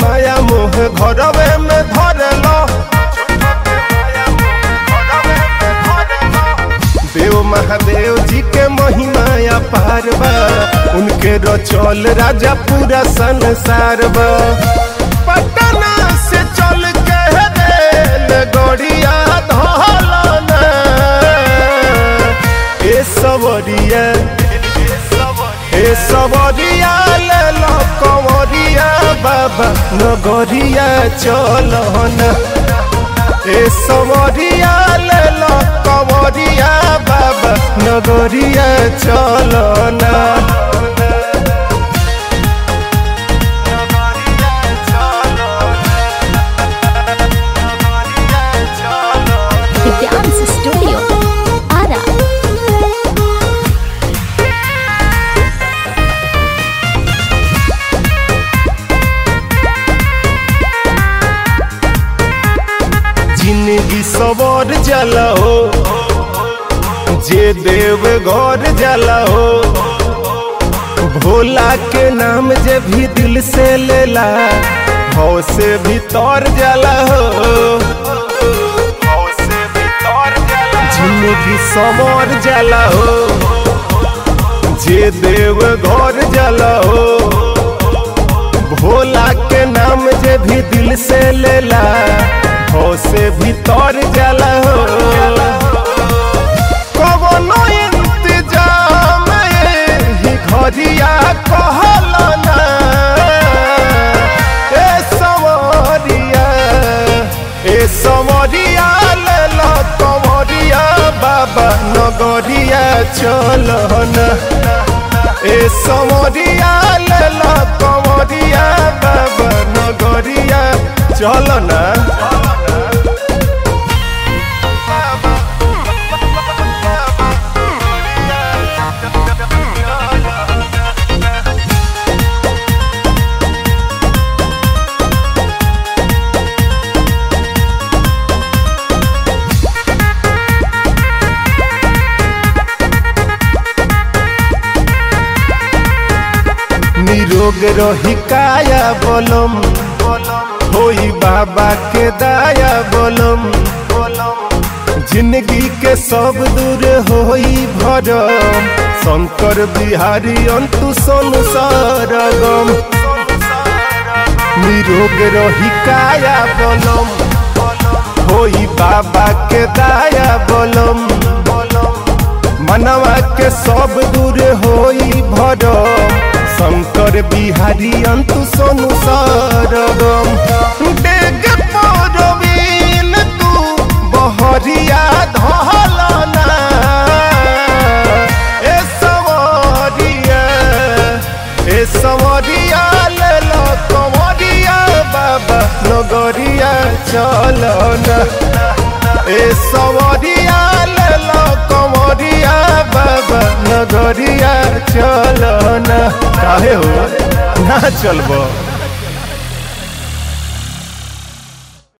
माया मोह घरवे में धरलो। देव महादेव जी के महिमा अपार बा, उनके रचल राजा पूरा संसार बा। पटना से चल के रेल गड़िया धौलना ए सवरिया ले लो कंवरिया बाबा नगरिया चलना। ए सवरिया ले लो कंवरिया बाबा नगरिया चलना। Dance Studio Ara. जिंदगी सवर जला हो जे देव घर जला हो। भोला के नाम जे भी दिल से लेला भाव से भीतर जला हो। जिंदगी सवर जला हो जे देव घर जला हो। भोला के नाम जे भी दिल से लेला भाव से भीतर जला हो। कवनो इंतजाम ही घरिया कहलना ए सवरिया ले लो कंवरिया बाबा नगरिया चलना। ए सवरिया ले लो कंवरिया बाबा नगरिया चलना। निरोग रही काया बोलम होई बाबा के दाया बोलम। जिंदगी के सब दूर होई भरम शंकर बिहारी अंतु सोनु सरगम। निरोग रही काया बोलम होई बाबा के दाया बोलम। मनवा के सब दूर होई भरम शंकर बिहारी अंतु सोनु सरगम। डेग परवीन तू बहरिया धौलना ए सवरिया ले लो कंवरिया बाबा नगरिया चलना। ए सवरिया ले लो कंवरिया बाबा नगरिया चलना। काहे हो ना चलबो।